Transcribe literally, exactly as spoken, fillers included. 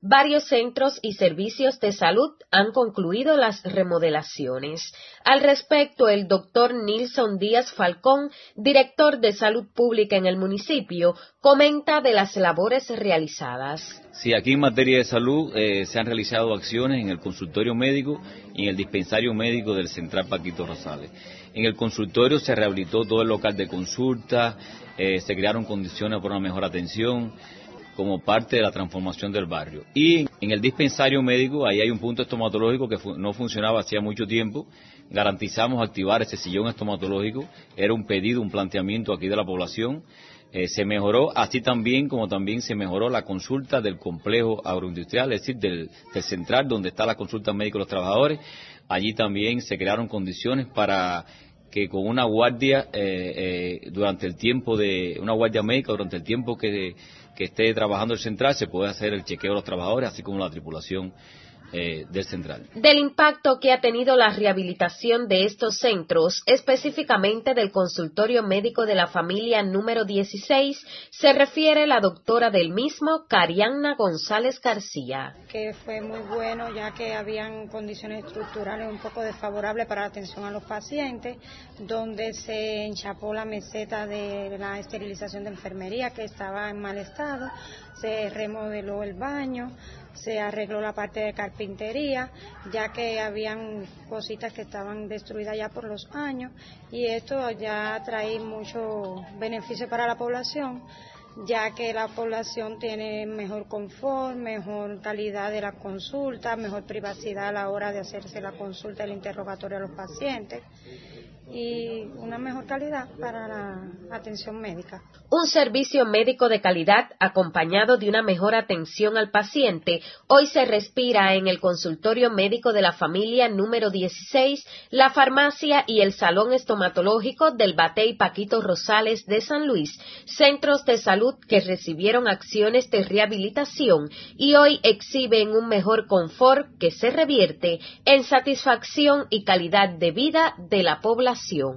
Varios centros y servicios de salud han concluido las remodelaciones. Al respecto, el doctor Nilson Díaz Falcón, director de Salud Pública en el municipio, comenta de las labores realizadas. Sí, aquí en materia de salud eh, se han realizado acciones en el consultorio médico y en el dispensario médico del Central Paquito Rosales. En el consultorio se rehabilitó todo el local de consulta, eh, se crearon condiciones para una mejor atención, como parte de la transformación del barrio. Y en el dispensario médico, ahí hay un punto estomatológico que fu- no funcionaba hacía mucho tiempo. Garantizamos activar ese sillón estomatológico, era un pedido, un planteamiento aquí de la población. Eh, se mejoró, así también como también se mejoró la consulta del complejo agroindustrial, es decir, del, del central donde está la consulta médica de los trabajadores. Allí también se crearon condiciones para que con una guardia eh, eh, durante el tiempo de, una guardia médica durante el tiempo que, que esté trabajando el central se puede hacer el chequeo de los trabajadores, así como la tripulación Eh, del central. Del impacto que ha tenido la rehabilitación de estos centros, específicamente del consultorio médico de la familia número dieciséis, se refiere la doctora del mismo, Carianna González García. Que fue muy bueno, ya que habían condiciones estructurales un poco desfavorables para la atención a los pacientes, donde se enchapó la meseta de la esterilización de enfermería que estaba en mal estado, se remodeló el baño, se arregló la parte de carpintería, ya que habían cositas que estaban destruidas ya por los años, y esto ya trae mucho beneficio para la población, ya que la población tiene mejor confort, mejor calidad de la consulta, mejor privacidad a la hora de hacerse la consulta y el interrogatorio a los pacientes, y una mejor calidad para la atención médica. Un servicio médico de calidad acompañado de una mejor atención al paciente hoy se respira en el consultorio médico de la familia número dieciséis, la farmacia y el salón estomatológico del Batey Paquito Rosales de San Luis, centros de salud que recibieron acciones de rehabilitación y hoy exhiben un mejor confort que se revierte en satisfacción y calidad de vida de la población.